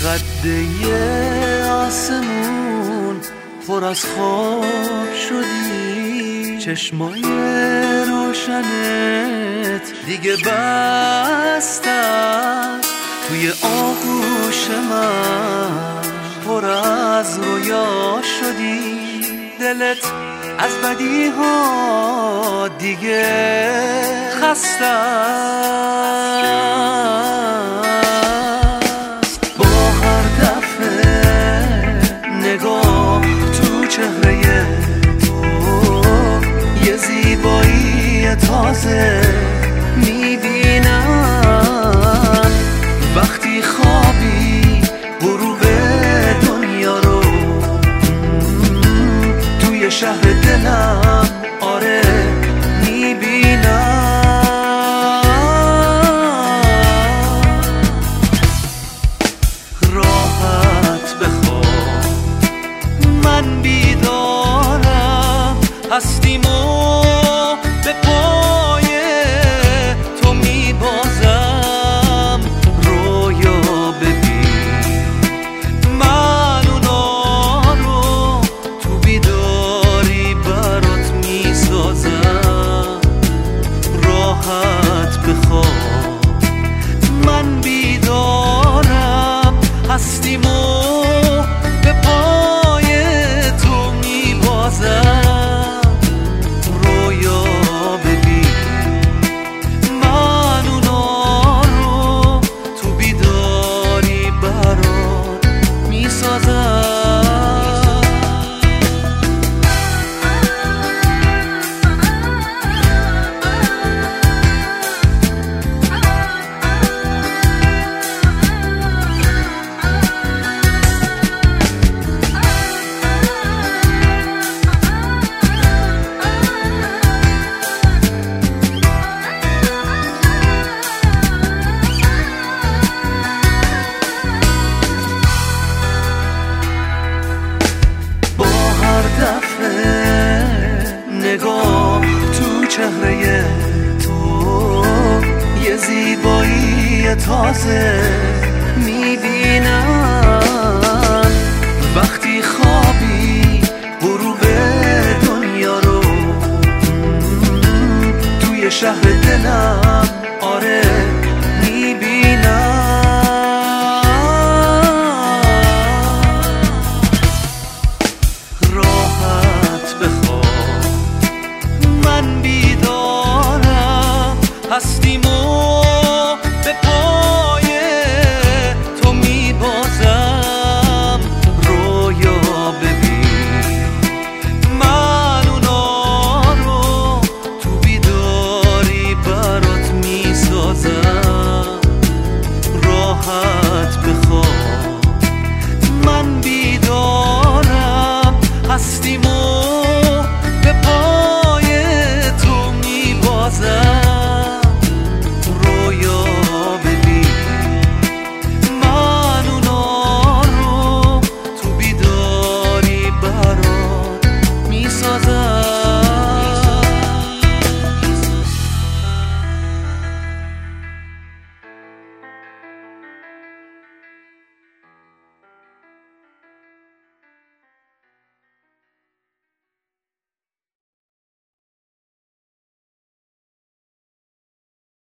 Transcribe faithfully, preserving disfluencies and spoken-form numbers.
قده آسمون پر از خواب شدی، چشمای روشنت دیگه بستن، توی آغوش من پر از رویا شدی. دلت از بدی ها دیگه خسته است. با هر دفعه نگاه تو چهره تو یه زیبایی تازه میبینم. وقتی خوابی غروب دنیا رو توی شهر دلم آره میبینم. راحت بخواب من بیدارم، هستیم و به پای تو میبازم. رویا ببین من اونا رو تو بیداری برات میسازم. راحت بخواب من بیدارم، هستیم و به پای تو میبازم. رویا ببین من اونا رو تو بیداری برات میسازم. نگاه تو چهره تو یه زیبایی تازه میبینم. وقتی خوابی غروب دنیا رو توی شهر